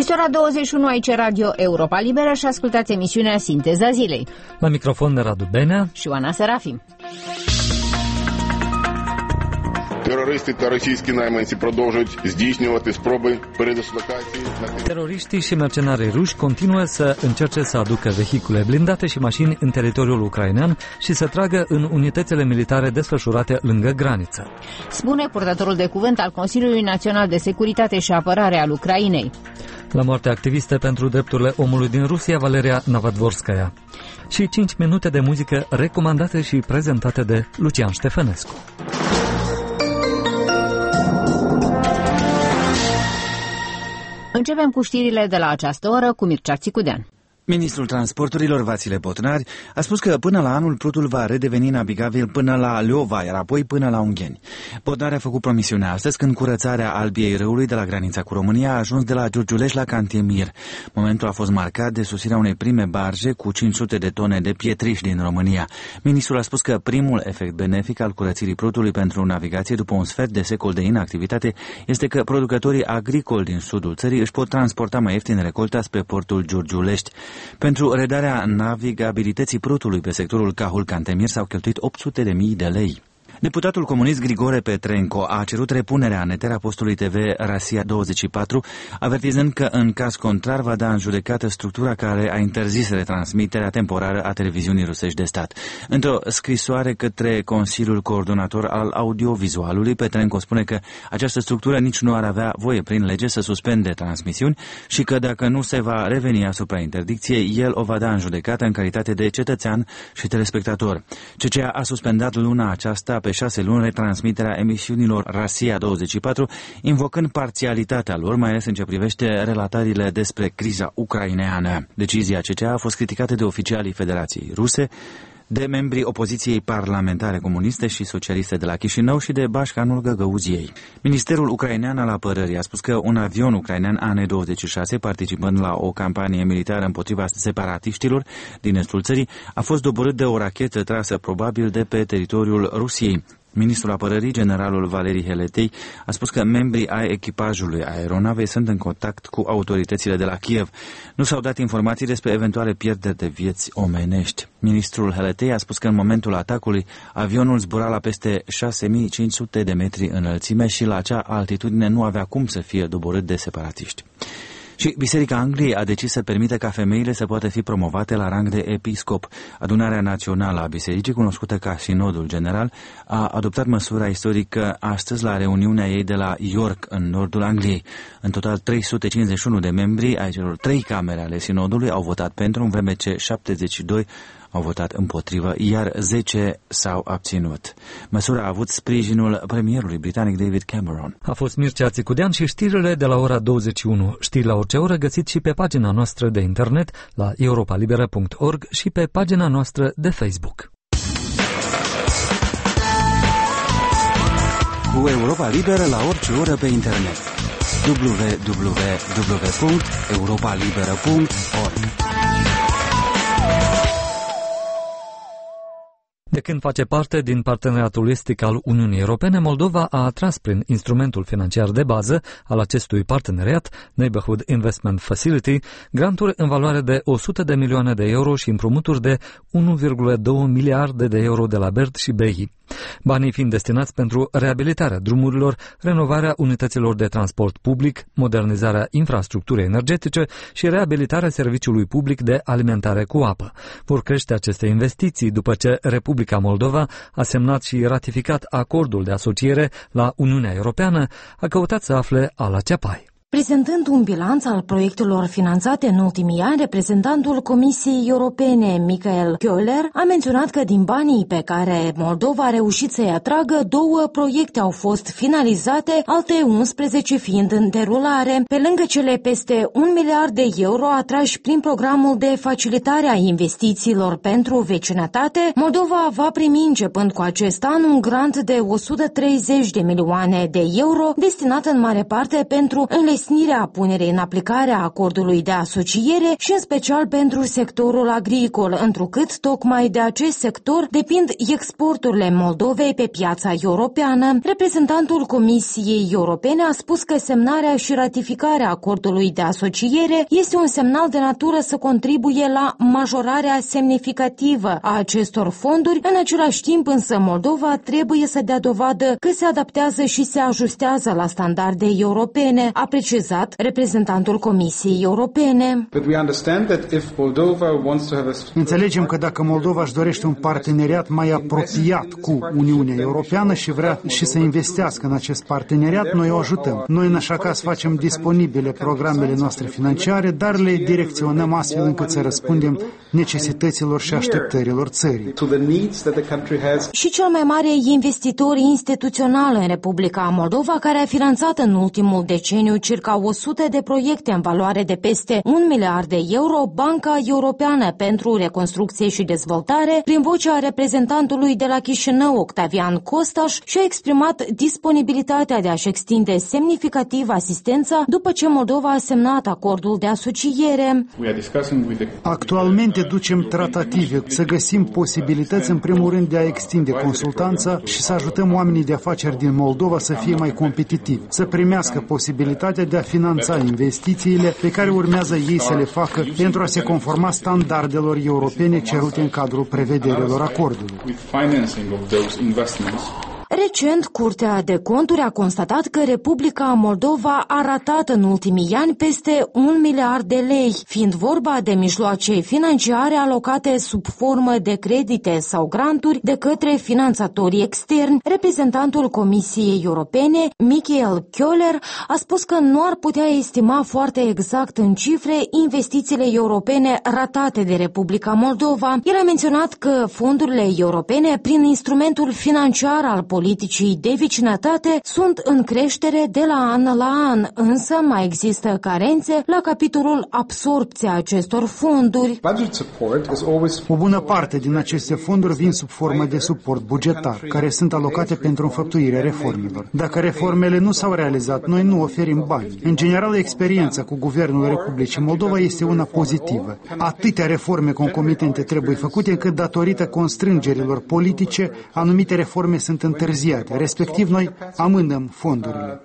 Este ora 21 aici Radio Europa Liberă și ascultați emisiunea Sinteza Zilei. La microfon de Radu Benea și Oana Serafim. Терористи та російські найманці продовжують здійснювати спроби передислокації. Teroriștii și mercenarii ruși continuă să încerce să aducă vehicule blindate și mașini în teritoriul ucrainean și să tragă în unitățile militare desfășurate lângă graniță, spune purtătorul de cuvânt al Consiliului Național de Securitate și Apărare al Ucrainei. La moartea activiste pentru drepturile omului din Rusia, Valeria Navadvorskaya. Și 5 minute de muzică recomandate și prezentate de Lucian Ștefănescu. Începem cu știrile de la această oră cu Mircea Țicudean. Ministrul Transporturilor, Vasile Botnar, a spus că până la anul prutul va redeveni navigabil până la Leova, iar apoi până la Ungheni. Botnar a făcut promisiunea astăzi când curățarea Albiei Râului de la granița cu România a ajuns de la Giurgiulești la Cantemir. Momentul a fost marcat de sosirea unei prime barge cu 500 de tone de pietriș din România. Ministrul a spus că primul efect benefic al curățirii prutului pentru navigație după un sfert de secol de inactivitate este că producătorii agricoli din sudul țării își pot transporta mai ieftin recolta spre portul Giurgiulești. Pentru redarea navigabilității prutului pe sectorul Cahul-Cantemir s-au cheltuit 800.000 de lei. Deputatul comunist Grigore Petrenco a cerut repunerea în eter a postului TV Rasia 24, avertizând că în caz contrar va da în judecată structura care a interzis retransmiterea temporară a televiziunii rusești de stat. Într-o scrisoare către Consiliul Coordonator al Audiovizualului, Petrenco spune că această structură nici nu ar avea voie prin lege să suspende transmisiuni și că dacă nu se va reveni asupra interdicției, el o va da în judecată în calitate de cetățean și telespectator. CCA a suspendat luna aceasta pe 6 luni retransmiterea emisiunilor Rasia 24, invocând parțialitatea lor, mai ales în ce privește relatările despre criza ucraineană. Decizia CCA a fost criticată de oficialii Federației Ruse, de membrii opoziției parlamentare comuniste și socialiste de la Chișinău și de Bașcanul Găgăuziei. Ministerul ucrainean al apărării a spus că un avion ucrainean AN-26, participând la o campanie militară împotriva separatiștilor din estul țării, a fost doborât de o rachetă trasă probabil de pe teritoriul Rusiei. Ministrul apărării, generalul Valeri Heletei, a spus că membrii ai echipajului aeronavei sunt în contact cu autoritățile de la Kiev. Nu s-au dat informații despre eventuale pierderi de vieți omenești. Ministrul Heletei a spus că în momentul atacului avionul zbura la peste 6500 de metri înălțime și la acea altitudine nu avea cum să fie doborât de separatiști. Și Biserica Angliei a decis să permită ca femeile să poată fi promovate la rang de episcop. Adunarea Națională a Bisericii, cunoscută ca Sinodul General, a adoptat măsura istorică astăzi la reuniunea ei de la York, în nordul Angliei. În total, 351 de membri ai celor 3 camere ale Sinodului au votat pentru, în vreme ce 72 au votat împotrivă, iar 10 s-au abținut. Măsura a avut sprijinul premierului britanic David Cameron. A fost Mircea Țicudean și știrile de la ora 21. Știri la orice oră găsiți și pe pagina noastră de internet la europalibera.org și pe pagina noastră de Facebook. Cu Europa Liberă la orice oră pe internet. www.europalibera.org. De când face parte din parteneriatul estic al Uniunii Europene, Moldova a atras prin instrumentul financiar de bază al acestui parteneriat, Neighborhood Investment Facility, granturi în valoare de 100 de milioane de euro și împrumuturi de 1,2 miliarde de euro de la BERD și BEI. Banii fiind destinați pentru reabilitarea drumurilor, renovarea unităților de transport public, modernizarea infrastructurii energetice și reabilitarea serviciului public de alimentare cu apă. Vor crește aceste investiții după ce Republica Moldova a semnat și ratificat acordul de asociere la Uniunea Europeană, a căutat să afle Ala Ceapai. Prezentând un bilanț al proiectelor finanțate în ultimii ani, reprezentantul Comisiei Europene, Michael Köhler, a menționat că din banii pe care Moldova a reușit să-i atragă, 2 proiecte au fost finalizate, alte 11 fiind în derulare, pe lângă cele peste 1 miliard de euro atrași prin programul de facilitare a investițiilor pentru vecinătate. Moldova va primi începând cu acest an un grant de 130 de milioane de euro, destinat în mare parte pentru înlesnirea înlesnirea punerii în aplicare a acordului de asociere și în special pentru sectorul agricol, întrucât tocmai de acest sector depind exporturile Moldovei pe piața europeană. Reprezentantul Comisiei Europene a spus că semnarea și ratificarea acordului de asociere este un semnal de natură să contribuie la majorarea semnificativă a acestor fonduri. În același timp însă Moldova trebuie să dea dovadă că se adaptează și se ajustează la standarde europene, a precizat reprezentantul Comisiei Europene. Înțelegem că dacă Moldova își dorește un parteneriat mai apropiat cu Uniunea Europeană și vrea și să investească în acest parteneriat, noi o ajutăm. Noi în așa caz facem disponibile programele noastre financiare, dar le direcționăm astfel încât să răspundem necesităților și așteptărilor țării. Și cel mai mare investitor instituțional în Republica Moldova, care a finanțat în ultimul deceniu circa 100 de proiecte în valoare de peste 1 miliard de euro, Banca Europeană pentru Reconstrucție și Dezvoltare, prin vocea reprezentantului de la Chișinău, Octavian Costaș, și-a exprimat disponibilitatea de a-și extinde semnificativ asistența după ce Moldova a semnat acordul de asociere. Actualmente ducem tratative să găsim posibilități, în primul rând, de a extinde consultanța și să ajutăm oamenii de afaceri din Moldova să fie mai competitivi, să primească posibilitatea de a finanța investițiile pe care urmează ei să le facă pentru a se conforma standardelor europene cerute în cadrul prevederilor acordului. Recent, Curtea de Conturi a constatat că Republica Moldova a ratat în ultimii ani peste 1 miliard de lei, fiind vorba de mijloace financiare alocate sub formă de credite sau granturi de către finanțatorii externi. Reprezentantul Comisiei Europene, Michael Köhler, a spus că nu ar putea estima foarte exact în cifre investițiile europene ratate de Republica Moldova. El a menționat că fondurile europene, prin instrumentul financiar al politicii de vecinătate, sunt în creștere de la an la an, însă mai există carențe la capitolul absorbția acestor fonduri. O bună parte din aceste fonduri vin sub formă de suport bugetar, care sunt alocate pentru înfăptuirea reformelor. Dacă reformele nu s-au realizat, noi nu oferim bani. În general, experiența cu Guvernul Republicii Moldova este una pozitivă. Atâtea reforme concomitente trebuie făcute încât, datorită constrângerilor politice, anumite reforme sunt întârziate, respectiv noi amânăm fondurile.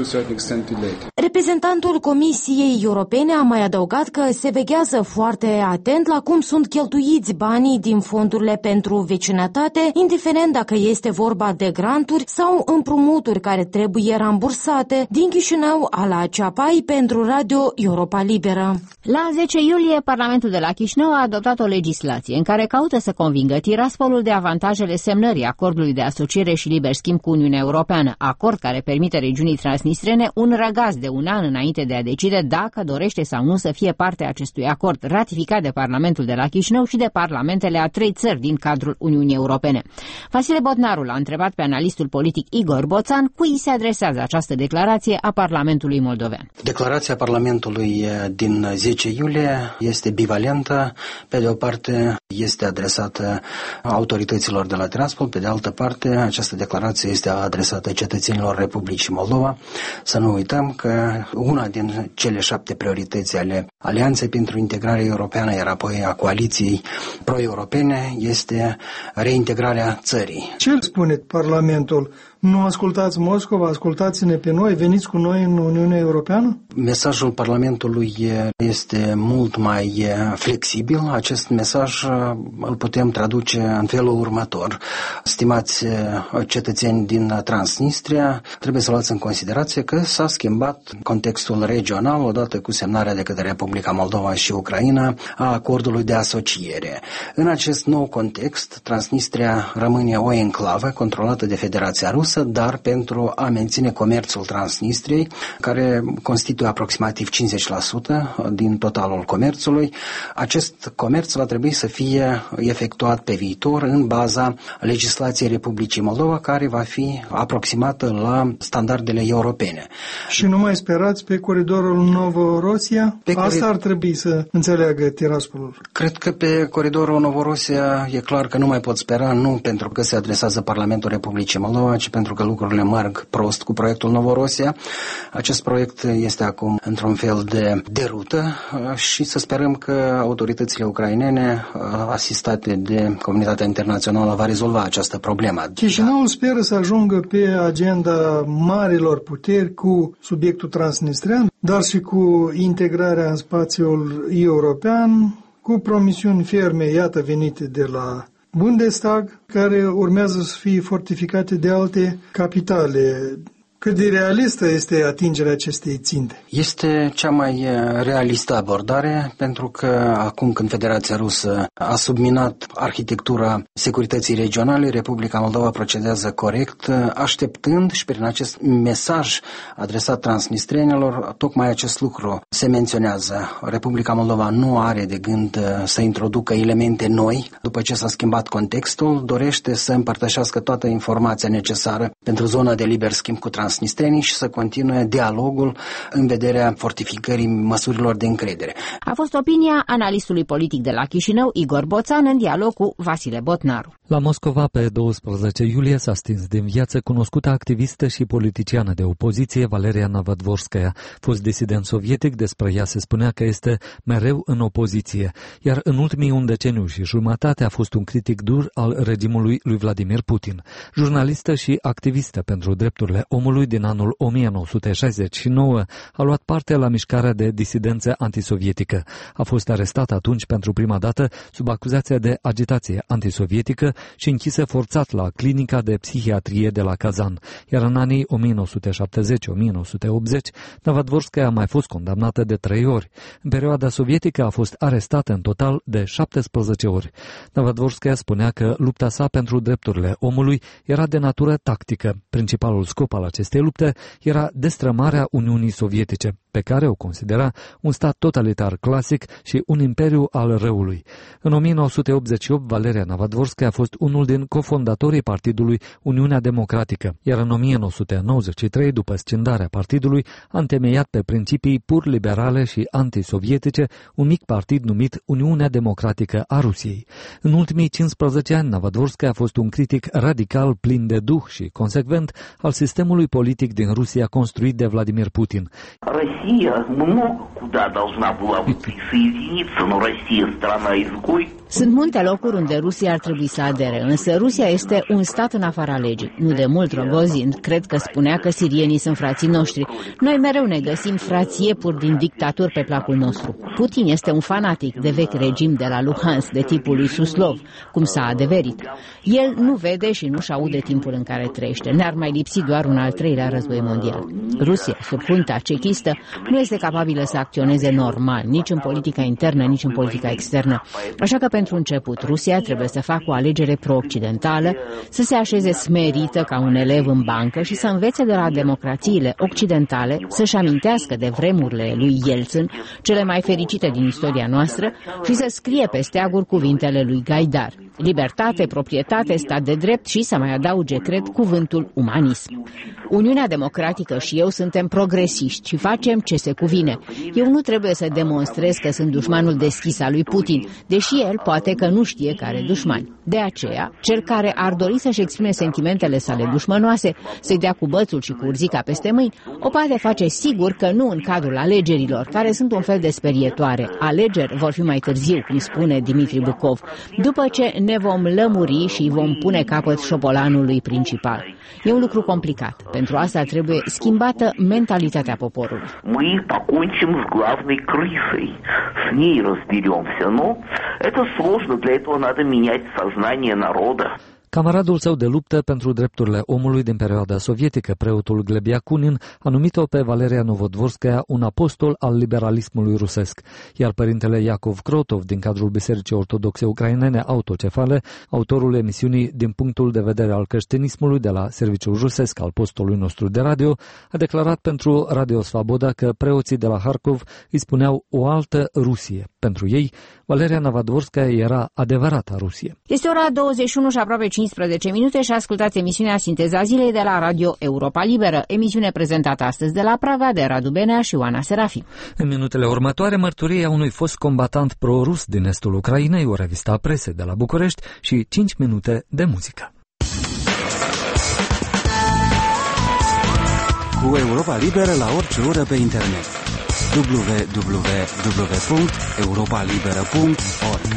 Reprezentantul Comisiei Europene a mai adăugat că se veghează foarte atent la cum sunt cheltuiți banii din fondurile pentru vecinătate, indiferent dacă este vorba de granturi sau împrumuturi care trebuie rambursate. Din Chișinău, Ala Ceapai pentru Radio Europa Liberă. La 10 iulie, Parlamentul de la Chișinău a adoptat o legislație în care caută să convingă Tiraspolul de avantajele semnării acordului de asociere și liber schimb cu Uniunea Europeană, acord care permite regiunii transnistrene un răgaz de un an înainte de a decide dacă dorește sau nu să fie parte a acestui acord, ratificat de Parlamentul de la Chișinău și de parlamentele a 3 țări din cadrul Uniunii Europene. Vasile Botnaru l-a întrebat pe analistul politic Igor Boțan cui se adresează această declarație a Parlamentului moldovean. Declarația Parlamentului din 10 iulie este bivalentă. Pe de o parte este adresată autorităților de la Tiraspol, pe de altă parte această declarație este adresată cetățenilor Republicii Moldova. Să nu uităm că una din cele 7 priorități ale Alianței pentru Integrare Europeană, iar apoi a coaliției pro-europene, este reintegrarea țării. Ce spune Parlamentul? Nu ascultați Moscova, ascultați-ne pe noi, veniți cu noi în Uniunea Europeană? Mesajul Parlamentului este mult mai flexibil. Acest mesaj îl putem traduce în felul următor. Stimați cetățeni din Transnistria, trebuie să luați în considerație că s-a schimbat contextul regional odată cu semnarea de către Republica Moldova și Ucraina a acordului de asociere. În acest nou context, Transnistria rămâne o enclavă controlată de Federația Rusă, dar pentru a menține comerțul Transnistriei, care constituie aproximativ 50% din totalul comerțului, acest comerț va trebui să fie efectuat pe viitor în baza legislației Republicii Moldova, care va fi aproximată la standardele europene. Și nu mai sperați pe coridorul Novorosia? Asta ar trebui să înțeleagă Tiraspolul. Cred că pe coridorul Novorosia e clar că nu mai pot spera, nu pentru că se adresează Parlamentul Republicii Moldova, ci pentru că lucrurile merg prost cu proiectul Novorosia. Acest proiect este acum într-un fel de derută și să sperăm că autoritățile ucrainene, asistate de comunitatea internațională, va rezolva această problemă. Chișinăul speră să ajungă pe agenda marilor puteri cu subiectul transnistrean, dar și cu integrarea în spațiul european, cu promisiuni ferme, iată, venite de la Bundestag, care urmează să fie fortificate de alte capitale. Cât de realistă este atingerea acestei ținte? Este cea mai realistă abordare, pentru că acum când Federația Rusă a subminat arhitectura securității regionale, Republica Moldova procedează corect, așteptând și prin acest mesaj adresat transnistrenilor, tocmai acest lucru se menționează. Republica Moldova nu are de gând să introducă elemente noi. După ce s-a schimbat contextul, dorește să împărtășească toată informația necesară pentru zona de liber schimb cu transnistrenii și să continue dialogul în vederea fortificării măsurilor de încredere. A fost opinia analistului politic de la Chișinău, Igor Boțan, în dialog cu Vasile Botnaru. La Moscova, pe 12 iulie, s-a stins din viață cunoscută activistă și politiciană de opoziție, Valeria Navadvorskaya. Fost disident sovietic, despre ea se spunea că este mereu în opoziție, iar în ultimii un deceniu și jumătate a fost un critic dur al regimului lui Vladimir Putin. Jurnalistă și activistă pentru drepturile omului din anul 1969, a luat parte la mișcarea de disidență antisovietică. A fost arestată atunci pentru prima dată sub acuzația de agitație antisovietică și închisă forțat la clinica de psihiatrie de la Kazan, iar în anii 1970-1980, Navadvorskaya a mai fost condamnată de 3 ori. În perioada sovietică a fost arestată în total de 17 ori. Navadvorskaya spunea că lupta sa pentru drepturile omului era de natură tactică. Principalul scop al acestei lupte era destrămarea Uniunii Sovietice, pe care o considera un stat totalitar clasic și un imperiu al răului. În 1988, Valeria Navadvorskaya a fost unul din cofondatorii partidului Uniunea Democratică, iar în 1993, după scindarea partidului, a întemeiat pe principii pur liberale și antisovietice un mic partid numit Uniunea Democratică a Rusiei. În ultimii 15 ani, Navadvorskaya a fost un critic radical, plin de duh și consecvent al sistemului politic din Rusia construit de Vladimir Putin. Sunt multe locuri unde Rusia ar trebui să adere, însă Rusia este un stat în afara legii. Nu de mult Rogozin cred că spunea că sirienii sunt frații noștri. Noi mereu ne găsim frați iepuri din dictaturi pe placul nostru. Putin este un fanatic de vechi regim de la Luhansk, de tipul lui Suslov, cum s-a adeverit. El nu vede și nu-și aude timpul în care trăiește. Ne-ar mai lipsi doar un al 3-lea război mondial. Rusia, sub junta cechistă, nu este capabilă să acționeze normal, nici în politica internă, nici în politica externă. Așa că, pentru început, Rusia trebuie să facă o alegere pro-occidentală, să se așeze smerită ca un elev în bancă și să învețe de la democrațiile occidentale, să-și amintească de vremurile lui Yeltsin, cele mai fericite din istoria noastră, și să scrie pe steaguri cuvintele lui Gaidar: libertate, proprietate, stat de drept și, să mai adauge, cred, cuvântul umanism. Uniunea Democratică și eu suntem progresiști și facem ce se cuvine. Eu nu trebuie să demonstrez că sunt dușmanul deschis al lui Putin, deși el poate că nu știe că are dușmani. De aceea, cel care ar dori să-și exprime sentimentele sale dușmănoase, să-i dea cu bățul și cu urzica peste mâini, o poate face sigur că nu în cadrul alegerilor, care sunt un fel de sperietoare. Alegeri vor fi mai târziu, cum spune Dimitri Bukov, după ce ne vom lămuri și vom pune capăt șobolanului principal. E un lucru complicat. Pentru asta trebuie schimbată mentalitatea poporului. Мы покончим с главной крысой. С ней разберемся. Но это сложно. Для этого надо менять сознание народа. Camaradul său de luptă pentru drepturile omului din perioada sovietică, preotul Gleb Yakunin, a numit-o pe Valeria Navadvorskaya un apostol al liberalismului rusesc, iar părintele Iacov Krotov, din cadrul Bisericii Ortodoxe Ucrainene Autocefale, autorul emisiunii Din punctul de vedere al creștinismului de la Serviciul Rusesc al postului nostru de radio, a declarat pentru Radio Svaboda că preoții de la Harkov îi spuneau o altă Rusie. Pentru ei, Valeria Navadvorskaya era adevărata Rusie. Este ora 21 și aproape 15 minute și ascultați emisiunea Sinteza Zilei de la Radio Europa Liberă, emisiune prezentată astăzi de la Praga de Radu Benea și Oana Serafim. În minutele următoare, mărturia unui fost combatant pro-rus din estul Ucrainei, o revistă a presei de la București și 5 minute de muzică. Cu Europa Liberă la orice oră pe internet. www.europalibera.org.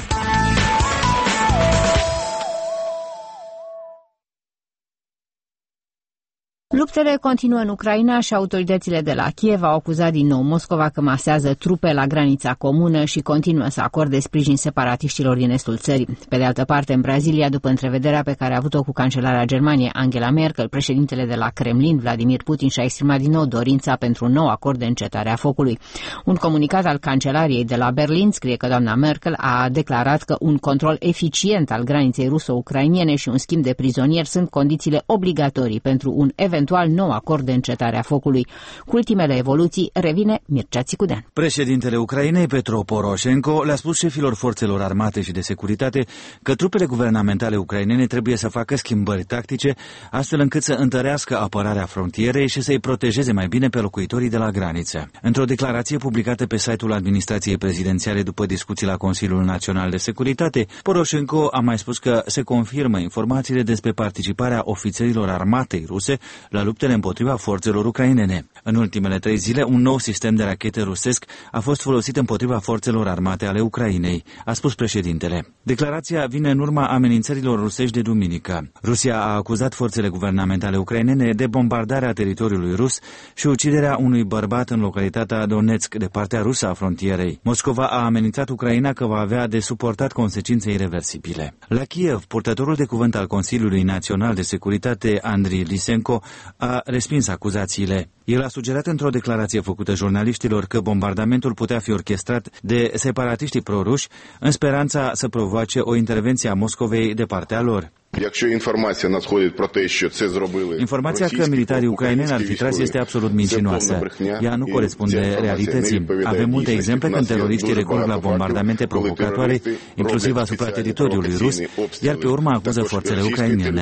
Luptele continuă în Ucraina și autoritățile de la Kiev au acuzat din nou Moscova că masează trupe la granița comună și continuă să acorde sprijin separatiștilor din estul țării. Pe de altă parte, în Brazilia, după întrevederea pe care a avut-o cu cancelarea Germaniei Angela Merkel, președintele de la Kremlin, Vladimir Putin, și-a exprimat din nou dorința pentru un nou acord de încetare a focului. Un comunicat al cancelariei de la Berlin scrie că doamna Merkel a declarat că un control eficient al graniței ruso-ucrainiene și un schimb de prizonieri sunt condițiile obligatorii pentru un eventual nou acord de încetare a focului. Cu ultimele evoluții revine Mircea Țicudean. Președintele Ucrainei, Petro Poroșenko, le-a spus șefilor forțelor armate și de securitate că trupele guvernamentale ucrainene trebuie să facă schimbări tactice, astfel încât să întărească apărarea frontierei și să-i protejeze mai bine pe locuitorii de la graniță. Într-o declarație publicată pe site-ul administrației prezidențiale după discuții la Consiliul Național de Securitate, Poroșenko a mai spus că se confirmă informațiile despre participarea ofițerilor armatei ruse la luptele împotriva forțelor ucrainene. În ultimele 3 zile, un nou sistem de rachete rusesc a fost folosit împotriva forțelor armate ale Ucrainei, a spus președintele. Declarația vine în urma amenințărilor rusești de duminică. Rusia a acuzat forțele guvernamentale ucrainene de bombardarea teritoriului rus și uciderea unui bărbat în localitatea Donetsk, de partea rusă a frontierei. Moscova a amenințat Ucraina că va avea de suportat consecințe irreversibile. La Kiev, purtătorul de cuvânt al Consiliului Național de Securitate, Andriy Lisenko, a respins acuzațiile. El a sugerat într-o declarație făcută jurnaliștilor că bombardamentul putea fi orchestrat de separatiștii proruși în speranța să provoace o intervenție a Moscovei de partea lor. Informația că militarii ucraineni ar fi tras este absolut mincinoasă. Ea nu corespunde realității. Avem multe exemple când teroriștii recurg la bombardamente provocatoare, inclusiv asupra teritoriului rus, iar pe urmă acuză forțele ucrainene.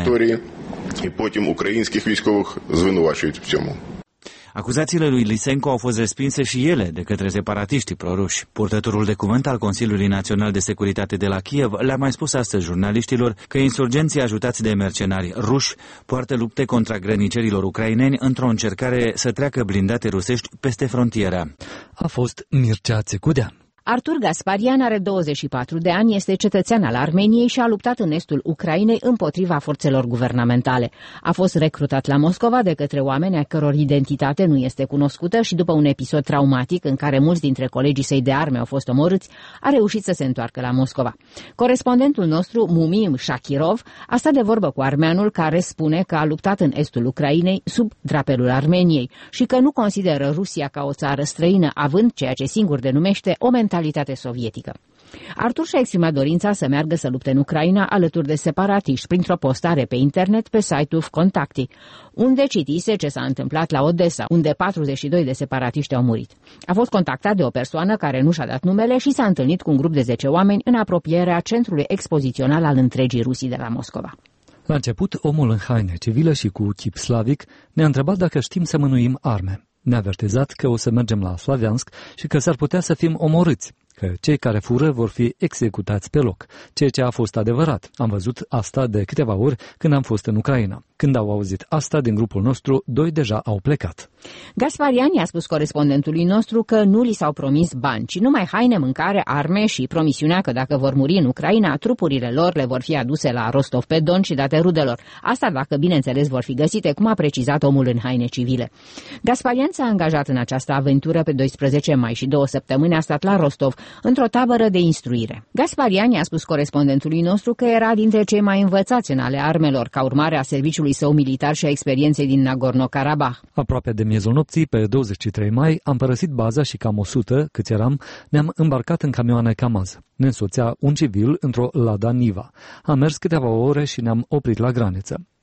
Acuzațiile lui Lisenko au fost respinse și ele de către separatiștii proruși. Purtătorul de cuvânt al Consiliului Național de Securitate de la Kiev le-a mai spus astăzi jurnaliștilor că insurgenții ajutați de mercenari ruși poartă lupte contra grănicerilor ucraineni într-o încercare să treacă blindate rusești peste frontieră. A fost Mircea Țicudean. Artur Gasparian are 24 de ani, este cetățean al Armeniei și a luptat în estul Ucrainei împotriva forțelor guvernamentale. A fost recrutat la Moscova de către oameni a căror identitate nu este cunoscută și după un episod traumatic în care mulți dintre colegii săi de arme au fost omorâți, a reușit să se întoarcă la Moscova. Corespondentul nostru, Mumim Shakirov, a stat de vorbă cu armeanul care spune că a luptat în estul Ucrainei sub drapelul Armeniei și că nu consideră Rusia ca o țară străină, având ceea ce singur denumește o mentalitate sovietică. Artur și-a exprimat dorința să meargă să lupte în Ucraina alături de separatiști printr-o postare pe internet pe site-ul Contacti, unde citise ce s-a întâmplat la Odessa, unde 42 de separatiști au murit. A fost contactat de o persoană care nu și-a dat numele și s-a întâlnit cu un grup de 10 oameni în apropierea centrului expozițional al întregii Rusii de la Moscova. La început, omul în haine civilă și cu chip slavic ne-a întrebat dacă știm să mânuim arme. Ne-a avertizat că o să mergem la Slaviansk și că s-ar putea să fim omorâți, că cei care fură vor fi executați pe loc, ceea ce a fost adevărat. Am văzut asta de câteva ori când am fost în Ucraina. Când au auzit asta din grupul nostru, 2 deja au plecat. Gasparian i-a spus corespondentului nostru că nu li s-au promis bani, ci numai haine, mâncare, arme și promisiunea că dacă vor muri în Ucraina, trupurile lor le vor fi aduse la Rostov-pe-Don și date rudelor. Asta dacă, bineînțeles, vor fi găsite, cum a precizat omul în haine civile. Gasparian s-a angajat în această aventură pe 12 mai și 2 săptămâni a stat la Rostov, într-o tabără de instruire. Gasparian i-a spus corespondentului nostru că era dintre cei mai învățați în ale armelor, ca urmare a serviciului său militar și a experienței din Nagorno-Karabakh. Aproape de miezul nopții, pe 23 mai, am părăsit baza și cam 100, câți eram, ne-am îmbarcat în camioane Kamaz. Ne însoțea un civil într-o Lada Niva. Am mers câteva ore și ne-am oprit la graniță.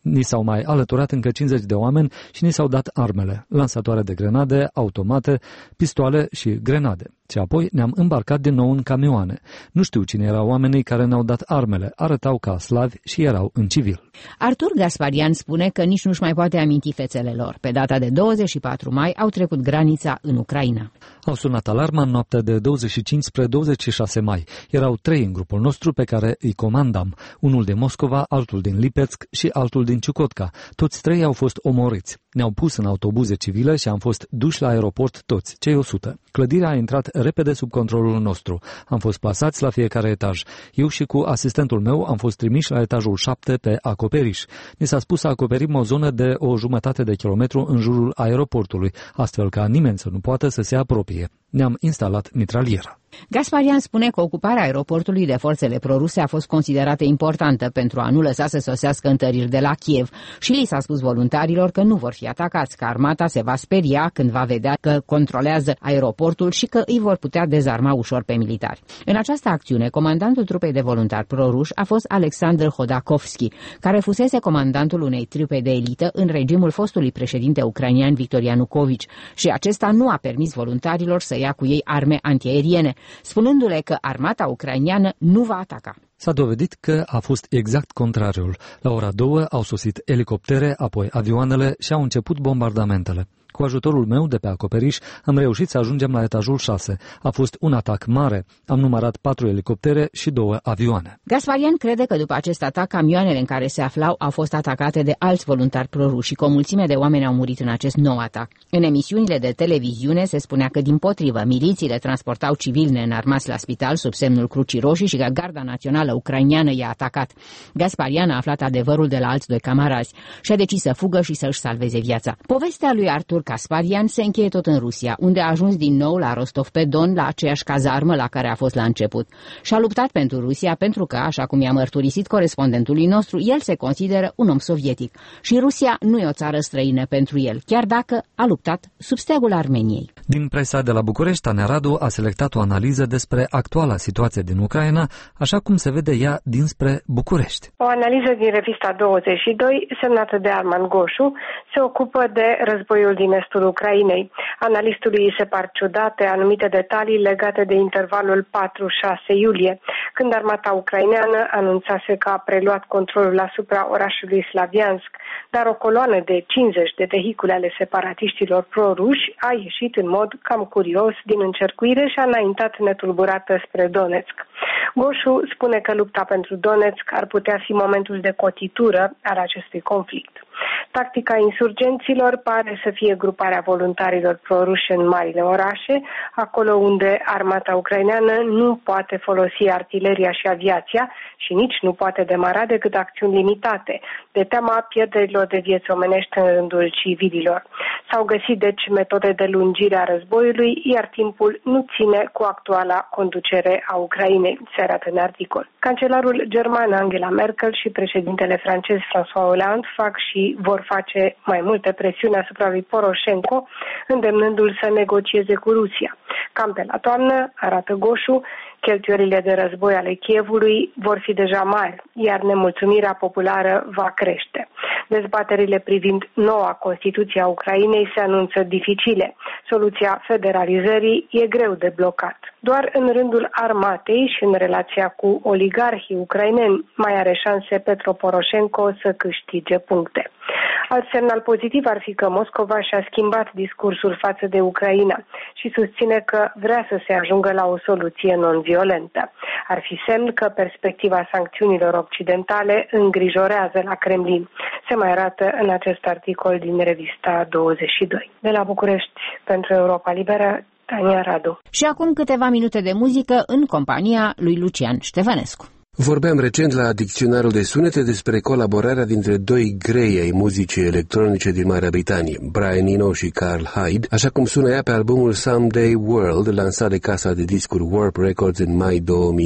Ni s-au mai alăturat încă 50 de oameni și ni s-au dat armele, lansatoare de grenade, automate, pistoale și grenade. Și apoi ne-am îmbarcat din nou în camioane. Nu știu cine erau oamenii care ne-au dat armele, arătau ca slavi și erau în civil. Artur Gasparian spune că nici nu-și mai poate aminti fețele lor. Pe data de 24 mai au trecut granița în Ucraina. Au sunat alarma în noaptea de 25 spre 26 mai. Erau 3 în grupul nostru pe care îi comandam. Unul din Moscova, altul din Lipetsk și altul din Ciucotka. Toți 3 au fost omorâți. Ne-au pus în autobuze civile și am fost duși la aeroport toți, cei 100. Clădirea a intrat repede sub controlul nostru. Am fost plasați la fiecare etaj. Eu și cu asistentul meu am fost trimiși la etajul 7 pe acoperiș. Ni s-a spus să acoperim o zonă de 1,5 de kilometru în jurul aeroportului, astfel ca nimeni să nu poată să se apropie. Ne-am instalat mitraliera. Gasparian spune că ocuparea aeroportului de forțele proruse a fost considerată importantă pentru a nu lăsa să sosească întăriri de la Kiev și li s-a spus voluntarilor că nu vor fi atacați, că armata se va speria când va vedea că controlează aeroportul și că îi vor putea dezarma ușor pe militari. În această acțiune, comandantul trupei de voluntari proruși a fost Alexandr Hodakovski, care fusese comandantul unei trupe de elită în regimul fostului președinte ucrainean Victor Yanukovych și acesta nu a permis voluntarilor să ia cu ei arme antiaeriene, spunându-le că armata ucraineană nu va ataca. S-a dovedit că a fost exact contrariul. La ora 2 au sosit elicoptere, apoi avioanele și au început bombardamentele. Cu ajutorul meu de pe acoperiș am reușit să ajungem la etajul 6. A fost un atac mare. Am numărat 4 elicoptere și 2 avioane. Gasparian crede că după acest atac, camioanele în care se aflau au fost atacate de alți voluntari proruși și că o mulțime de oameni au murit în acest nou atac. În emisiunile de televiziune se spunea că, dimpotrivă, milițiile transportau civili neînarmați la spital sub semnul Crucii Roșii și că Garda Națională Ucraineană i-a atacat. Gasparian a aflat adevărul de la alți 2 camarazi și a decis să fugă și să-și salveze viața. Povestea lui Artur Gasparian se încheie tot în Rusia, unde a ajuns din nou la Rostov-pe-Don, la aceeași cazarmă la care a fost la început. Și a luptat pentru Rusia pentru că, așa cum i-a mărturisit corespondentului nostru, el se consideră un om sovietic și Rusia nu e o țară străină pentru el, chiar dacă a luptat sub steagul Armeniei. Din presa de la București, Tania Radu a selectat o analiză despre actuala situație din Ucraina, așa cum se vede ea dinspre București. O analiză din revista 22, semnată de Arman Goșu, se ocupă de războiul din estul Ucrainei. Analistului îi se par ciudate anumite detalii legate de intervalul 4-6 iulie, când armata ucraineană anunțase că a preluat controlul asupra orașului Slaviansk, dar o coloană de 50 de vehicule ale separatiștilor proruși a ieșit în mod cam curios din încercuire și a înaintat netulburată spre Donetsk. Goșu spune că lupta pentru Donetsk ar putea fi momentul de cotitură al acestui conflict. Tactica insurgenților pare să fie gruparea voluntarilor proruși în marile orașe, acolo unde armata ucraineană nu poate folosi artileria și aviația și nici nu poate demara decât acțiuni limitate, de teama pierderilor de vieți omenești în rândul civililor. S-au găsit deci metode de lungire a războiului, iar timpul nu ține cu actuala conducere a Ucrainei, se arată în articol. Cancelarul german Angela Merkel și președintele francez François Hollande fac și vor face mai multe presiuni asupra lui Poroshenko, îndemnându-l să negocieze cu Rusia. Cam pe la toamnă, arată Goșu, cheltuielile de război ale Kievului vor fi deja mari, iar nemulțumirea populară va crește. Dezbaterile privind noua Constituție a Ucrainei se anunță dificile. Soluția federalizării e greu de blocat. Doar în rândul armatei și în relația cu oligarhii ucraineni mai are șanse Petro Poroshenko să câștige puncte. Alt semnal pozitiv ar fi că Moscova și-a schimbat discursul față de Ucraina și susține că vrea să se ajungă la o soluție non-violentă. Ar fi semn că perspectiva sancțiunilor occidentale îngrijorează la Kremlin. Se mai arată în acest articol din revista 22. De la București, pentru Europa Liberă, Tania Radu. Și acum câteva minute de muzică în compania lui Lucian Ștefănescu. Vorbeam recent la Dicționarul de Sunete despre colaborarea dintre 2 grei ai muzicii electronice din Marea Britanie, Brian Eno și Carl Hyde, așa cum sună ea pe albumul Someday World, lansat de casa de discuri Warp Records în mai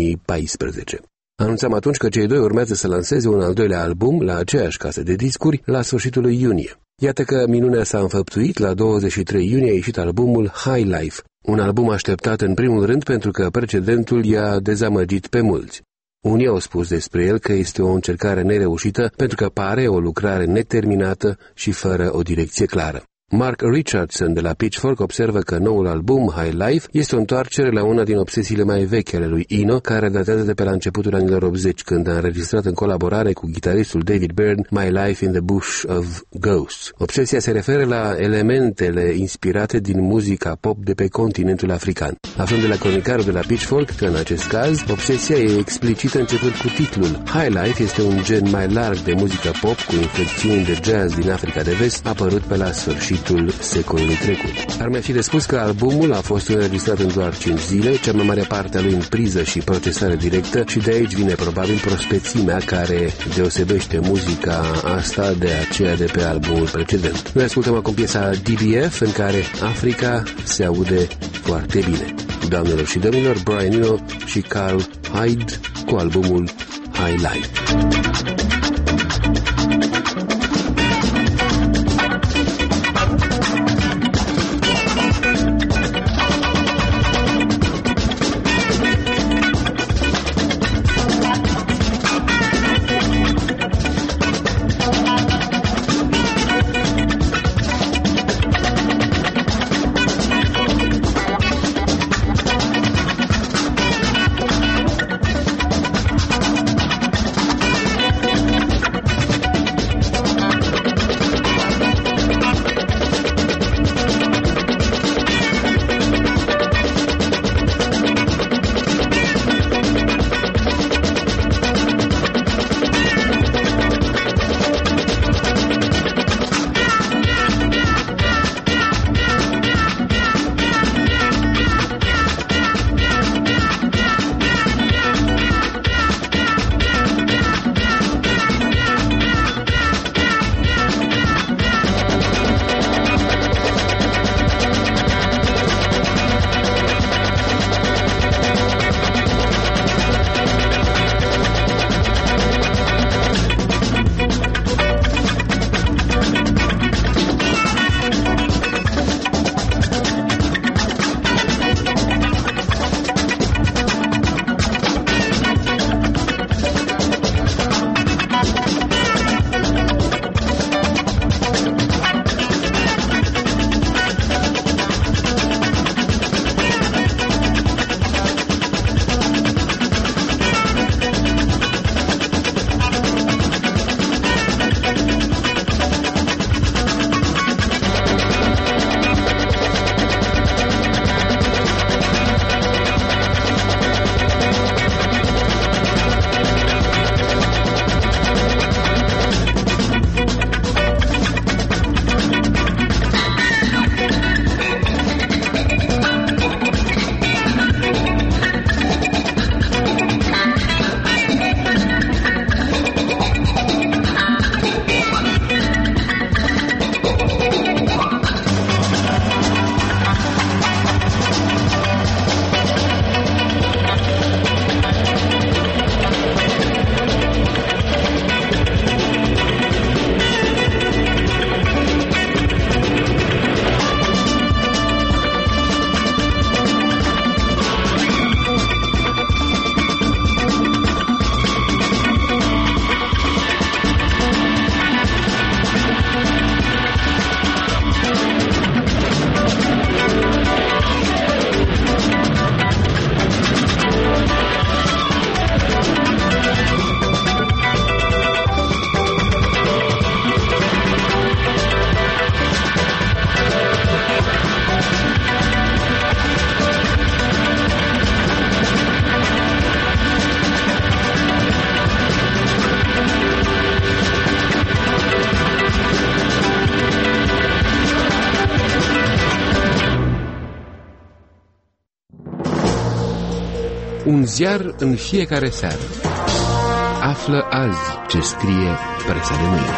2014. Anunțam atunci că cei 2 urmează să lanseze un al 2-lea album la aceeași casă de discuri la sfârșitul lui iunie. Iată că minunea s-a înfăptuit, la 23 iunie a ieșit albumul High Life, un album așteptat în primul rând pentru că precedentul i-a dezamăgit pe mulți. Unii au spus despre el că este o încercare nereușită pentru că pare o lucrare neterminată și fără o direcție clară. Mark Richardson de la Pitchfork observă că noul album, High Life, este o întoarcere la una din obsesiile mai vechi ale lui Eno, care datează de pe la începutul anilor 80, când a înregistrat în colaborare cu gitaristul David Byrne My Life in the Bush of Ghosts. Obsesia se referă la elementele inspirate din muzica pop de pe continentul african. Aflăm de la cronicarul de la Pitchfork că, în acest caz, obsesia e explicită începând cu titlul. High Life este un gen mai larg de muzică pop cu inflexiuni de jazz din Africa de Vest, apărut pe la sfârșitul secolului trecut. Ar mai fi de spus că albumul a fost înregistrat în doar 5 zile, cea mai mare parte a lui în priză și procesare directă, și de aici vine probabil prospețimea care deosebește muzica asta de aceea de pe albumul precedent. Noi ascultăm acum piesa DBF, în care Africa se aude foarte bine. Doamnelor și domnilor, Brian Eno și Carl Hyde cu albumul High Life. Un ziar în fiecare seară. Află azi ce scrie presa de mâine.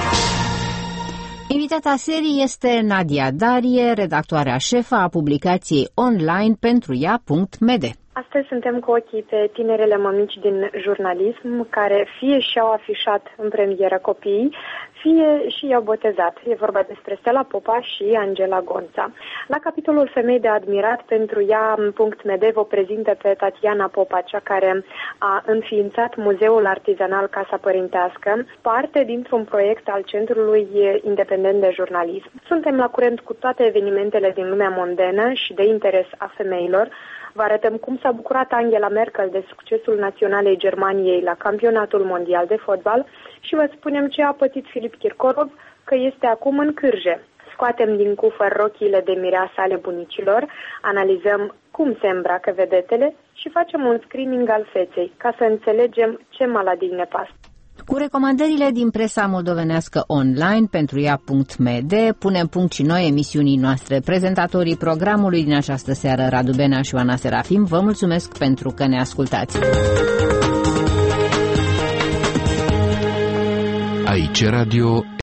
Invitata serii este Nadia Darie, redactoarea șefă a publicației online pentru ea.md. Astăzi suntem cu ochii pe tinerele mămici din jurnalism, care fie și-au afișat în premieră copiii, fie și i-au botezat. E vorba despre Stella Popa și Angela Gonța. La capitolul Femei de admirat, pentru ea, .md vă prezintă pe Tatiana Popa, cea care a înființat Muzeul Artizanal Casa Părintească, parte dintr-un proiect al Centrului Independent de Jurnalism. Suntem la curent cu toate evenimentele din lumea mondenă și de interes a femeilor. Vă arătăm cum s-a bucurat Angela Merkel de succesul naționalei Germaniei la campionatul mondial de fotbal și vă spunem ce a pățit Filip Kirkorov, că este acum în cârje. Scoatem din cufăr rochiile de mireasă ale bunicilor, analizăm cum se îmbracă vedetele și facem un screening al feței, ca să înțelegem ce maladii ne pasă. Cu recomandările din presa moldovenească online pentru ea.md punem punct și noi emisiunii noastre. Prezentatorii programului din această seară, Radu Benea și Oana Serafim, vă mulțumesc pentru că ne ascultați. Aici Radio